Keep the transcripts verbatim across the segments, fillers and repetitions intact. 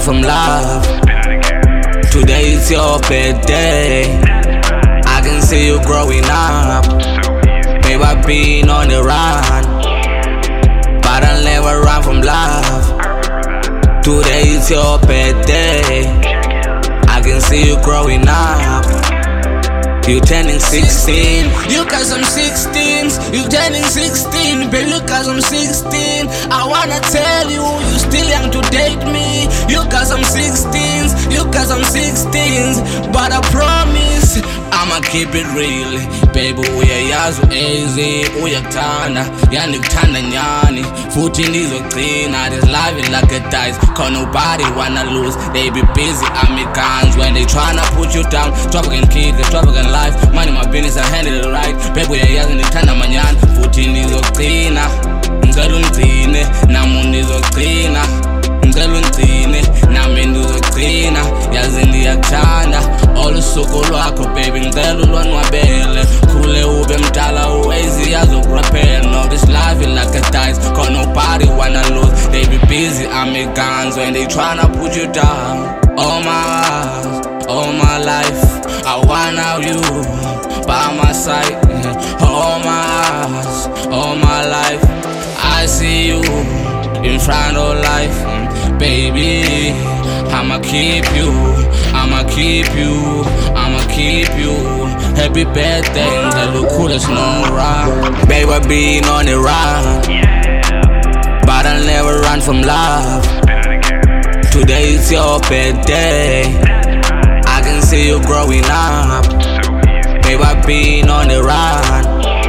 from love. Today is your birthday. I can see you growing up. Babe, I've been on the run, but I'll never run from love. Today is your birthday. I can see you growing up. You turning sixteen. You got some sixteens. You turning sixteen. Baby, you got some sixteen. I wanna tell you, you still young to date me. You got some sixteens. You got some sixteens. But I promise I'ma keep it real. Baby, uyayazi easy, uyakuthanda, yani kuthanda nyani, futhi nizogcina. This life is like a dice, cause nobody wanna lose. They be busy, Americans, when they tryna put you down. Extravagant kids, extravagant life, money my business, I handle it right. Baby, uyayazi ngikuthanda manyani, futhi nizogcina. Ngicela ungcine, nami nizogcina. Ngicela ungcine, nami nizogcina. Yazi ndiyakuthanda olusuku lwakho baby, ngicela ulwanwabele. Khule ube mdala u-easy azokurapela. No, this life is like a dice, cause nobody wanna lose. They be busy, Americans, when they tryna put you down. All my eyes, all my life, I wanna you by my side. All my eyes, all my life, I see you in front of life. Baby, I'ma keep you, I'ma keep you, I'ma keep you. Happy birthday, the look cool as no run. Baby, I've been on the run, but I'll never run from love. Today is your birthday. I can see you growing up. Baby, I've been on the run,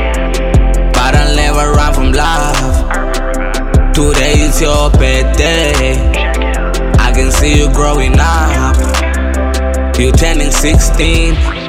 but I'll never run from love. Today is your birthday. I can see you growing up. You turning sixteen.